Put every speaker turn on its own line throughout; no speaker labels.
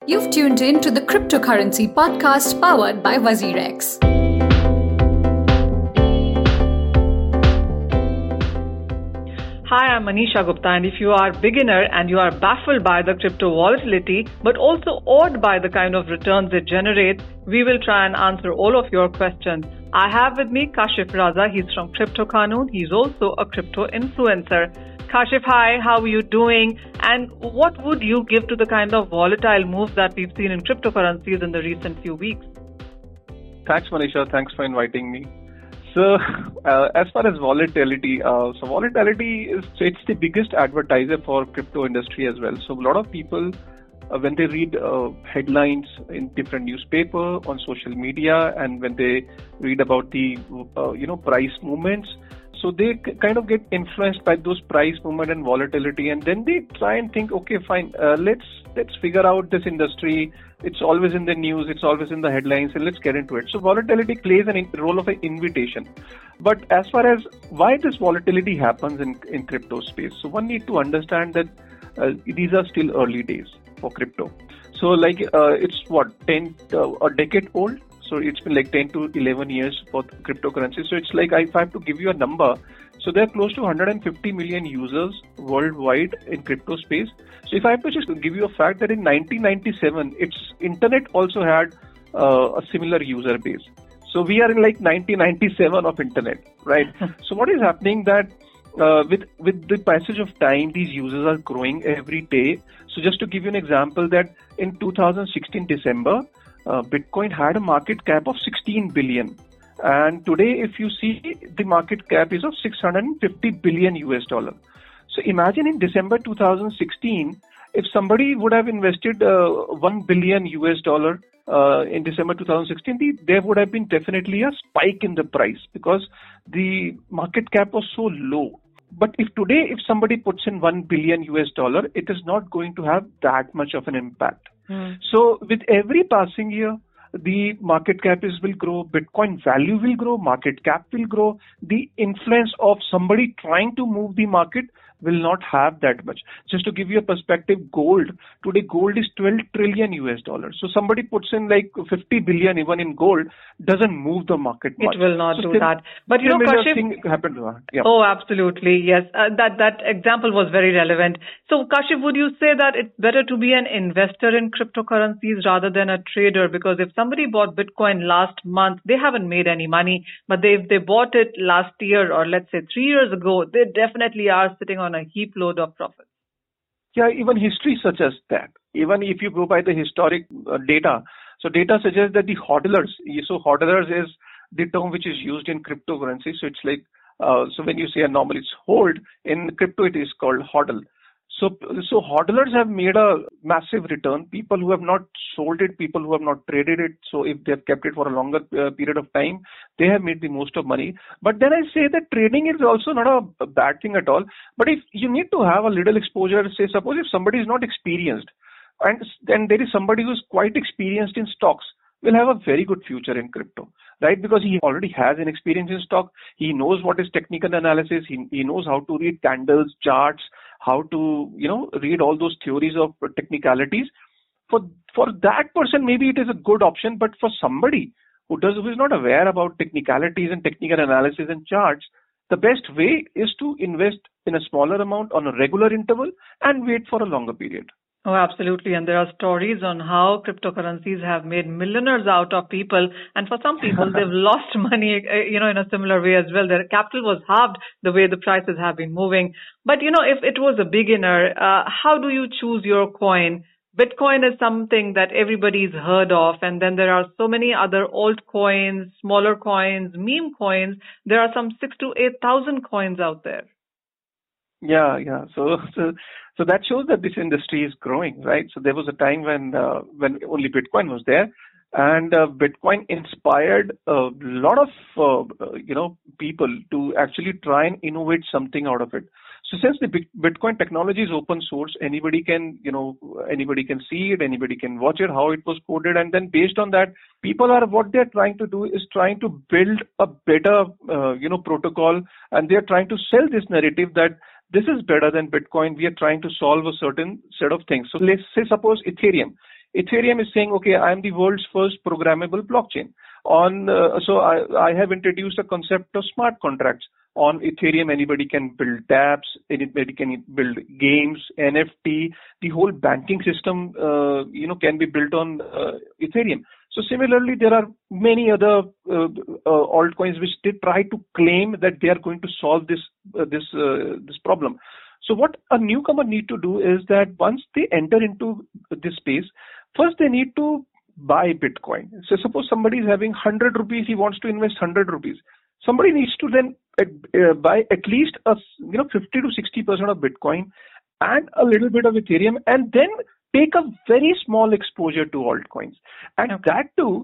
You've tuned in to the Cryptocurrency podcast powered by WazirX.
Hi, I'm Manisha Gupta, and if you are a beginner and you are baffled by the crypto volatility, but also awed by the kind of returns it generates, we will try and answer all of your questions. I have with me Kashif Raza. He's from Crypto Qanun. He's also a crypto influencer. Kashif, hi, how are you doing? And what would you give to the kind of volatile moves that we've seen in cryptocurrencies in the recent few weeks?
Thanks, Manisha. Thanks for inviting me. So, as far as volatility, volatility it's the biggest advertiser for crypto industry as well. So a lot of people, when they read headlines in different newspaper, on social media, and when they read about the price movements, so they kind of get influenced by those price movement and volatility, and then they try and think, okay, fine, let's figure out this industry. It's always in the news, it's always in the headlines, and let's get into it. So volatility plays a role of an invitation. But as far as why this volatility happens in crypto space, so one need to understand that these are still early days for crypto. So it's a decade old. So it's been like 10 to 11 years for cryptocurrency. So it's like, if I have to give you a number, so there are close to 150 million users worldwide in crypto space. So if I have to just give you a fact that in 1997, its internet also had a similar user base. So we are in like 1997 of internet, right? So what is happening that with the passage of time, these users are growing every day. So just to give you an example, that in 2016 December, Bitcoin had a market cap of 16 billion. And today, if you see, the market cap is of 650 billion US dollar. So imagine in December 2016, if somebody would have invested 1 billion US dollar in December 2016, there would have been definitely a spike in the price because the market cap was so low. But if somebody puts in 1 billion US dollar, it is not going to have that much of an impact. So with every passing year, the market cap will grow, Bitcoin value will grow, market cap will grow. The influence of somebody trying to move the market will not have that much. Just to give you a perspective, today gold is 12 trillion US dollars. So somebody puts in like 50 billion even in gold, doesn't move the market much.
It will not do that. But Kashif,
thing happened to her. Yeah.
Oh, absolutely. Yes. That example was very relevant. So Kashif, would you say that it's better to be an investor in cryptocurrencies rather than a trader? Because if somebody bought Bitcoin last month, they haven't made any money. But if they bought it last year, or let's say 3 years ago, they definitely are sitting on a heap load of profits.
Yeah, even history suggests that. Even if you go by the historic data, so data suggests that the hodlers, so hodlers is the term which is used in cryptocurrency. So it's like, so when you say normally it's hold, in crypto it is called hodl. So hodlers have made a massive return. People who have not sold it, people who have not traded it. So if they have kept it for a longer period of time, they have made the most of money. But then I say that trading is also not a bad thing at all. But if you need to have a little exposure, say suppose if somebody is not experienced, and then there is somebody who is quite experienced in stocks, will have a very good future in crypto, right? Because he already has an experience in stock. He knows what is technical analysis. He knows how to read candles, charts, how to, read all those theories of technicalities. For that person, maybe it is a good option. But for somebody who is not aware about technicalities and technical analysis and charts, the best way is to invest in a smaller amount on a regular interval and wait for a longer period.
Oh, absolutely. And there are stories on how cryptocurrencies have made millionaires out of people. And for some people, they've lost money, in a similar way as well. Their capital was halved the way the prices have been moving. But, if it was a beginner, how do you choose your coin? Bitcoin is something that everybody's heard of. And then there are so many other altcoins, smaller coins, meme coins. There are some 6,000 to 8,000 coins out there.
Yeah. So that shows that this industry is growing, right? So there was a time when only Bitcoin was there, and Bitcoin inspired a lot of people to actually try and innovate something out of it. So since the Bitcoin technology is open source, anybody can see it, anybody can watch it, how it was coded, and then based on that, what they're trying to do is trying to build a better protocol, and they're trying to sell this narrative that this is better than Bitcoin. We are trying to solve a certain set of things. So let's say suppose Ethereum. Ethereum is saying, okay, I am the world's first programmable blockchain. So I have introduced a concept of smart contracts. On Ethereum, anybody can build dApps, anybody can build games, NFT. The whole banking system, can be built on Ethereum. So similarly, there are many other altcoins which they try to claim that they are going to solve this problem. So what a newcomer need to do is that once they enter into this space, first they need to buy Bitcoin. So suppose somebody is having 100 rupees, he wants to invest 100 rupees. Somebody needs to then buy at least 50 to 60% of Bitcoin and a little bit of Ethereum, and then take a very small exposure to altcoins. And that too,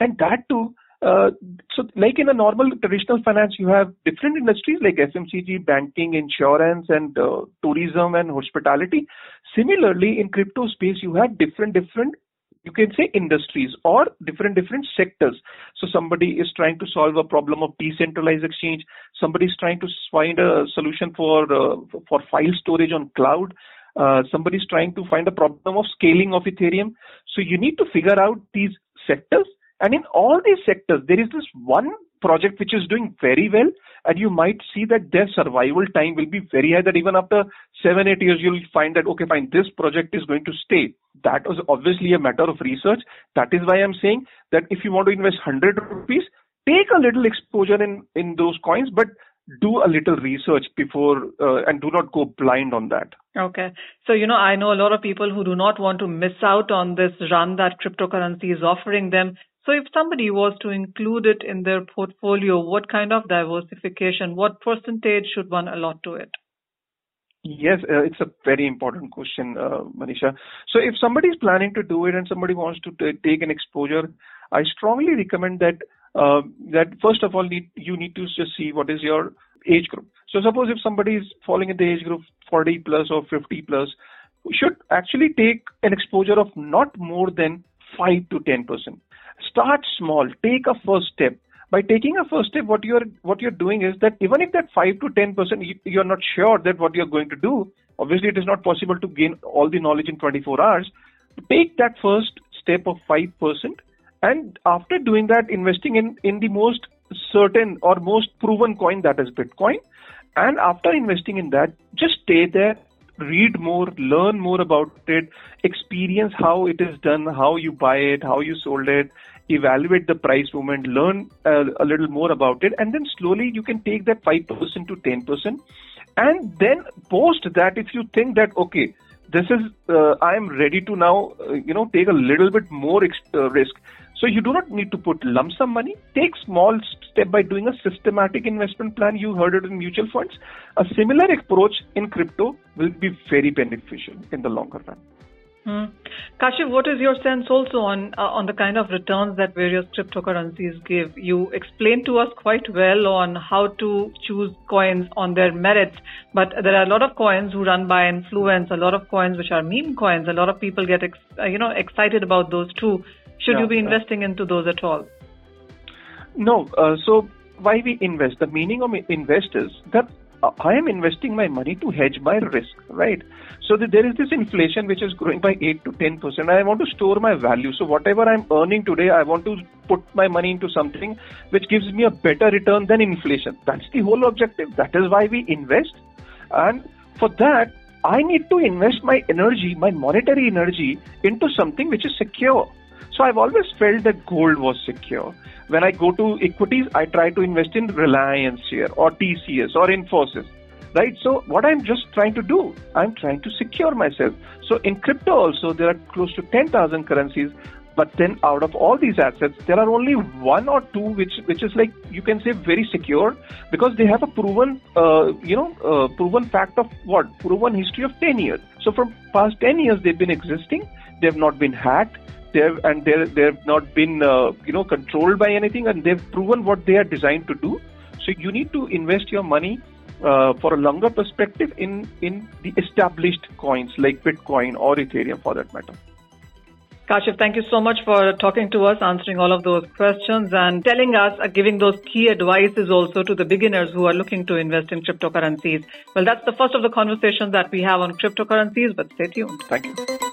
so like in a normal traditional finance, you have different industries like FMCG, banking, insurance, and tourism and hospitality. Similarly, in crypto space, you have different, you can say, industries or different sectors. So somebody is trying to solve a problem of decentralized exchange. Somebody is trying to find a solution for file storage on cloud. Somebody is trying to find a problem of scaling of Ethereum. So you need to figure out these sectors. And in all these sectors, there is this one project which is doing very well, and you might see that their survival time will be very high, that even after 7-8 years, you'll find that, okay, fine, this project is going to stay. That was obviously a matter of research. That is why I'm saying that if you want to invest 100 rupees, take a little exposure in those coins, but do a little research before and do not go blind on that.
Okay. So, I know a lot of people who do not want to miss out on this run that cryptocurrency is offering them. So if somebody was to include it in their portfolio, what kind of diversification, what percentage should one allot to it?
Yes, it's a very important question, Manisha. So if somebody is planning to do it and somebody wants to take an exposure, I strongly recommend that first of all, you need to just see what is your age group. So suppose if somebody is falling in the age group 40 plus or 50 plus, we should actually take an exposure of not more than 5 to 10%. Start small, take a first step. By taking a first step, what you're doing is that even if that 5 to 10% you're not sure that what you're going to do, obviously it is not possible to gain all the knowledge in 24 hours. Take that first step of 5%, and after doing that, investing in the most certain or most proven coin, that is Bitcoin. And after investing in that, just stay there, read more, learn more about it, experience how it is done, how you buy it, how you sold it, evaluate the price movement, learn a little more about it, and then slowly you can take that 5% to 10%. And then post that, if you think that, okay, this is, I'm ready to now, take a little bit more risk. So you do not need to put lump sum money. Take small step by doing a systematic investment plan. You heard it in mutual funds. A similar approach in crypto will be very beneficial in the longer run.
Kashif, what is your sense also on the kind of returns that various cryptocurrencies give? You explained to us quite well on how to choose coins on their merits, but there are a lot of coins who run by influence, a lot of coins which are meme coins. A lot of people get excited about those too. Should you be investing into those at all? No.
So why we invest? The meaning of invest is that I am investing my money to hedge my risk, right? So there is this inflation which is growing by 8 to 10%. I want to store my value. So whatever I'm earning today, I want to put my money into something which gives me a better return than inflation. That's the whole objective. That is why we invest. And for that, I need to invest my energy, my monetary energy, into something which is secure. So I've always felt that gold was secure. When I go to equities, I try to invest in Reliance here or TCS or Infosys, right? So what I'm just trying to do, I'm trying to secure myself. So in crypto also, there are close to 10,000 currencies. But then out of all these assets, there are only one or two which is like, you can say, very secure, because they have a proven, proven fact of what? Proven history of 10 years. So from past 10 years, they've been existing. They've not been hacked. They've not been, controlled by anything, and they've proven what they are designed to do. So you need to invest your money for a longer perspective in the established coins like Bitcoin or Ethereum for that matter.
Kashif, thank you so much for talking to us, answering all of those questions and telling us, giving those key advices also to the beginners who are looking to invest in cryptocurrencies. Well, that's the first of the conversations that we have on cryptocurrencies, but stay tuned.
Thank you.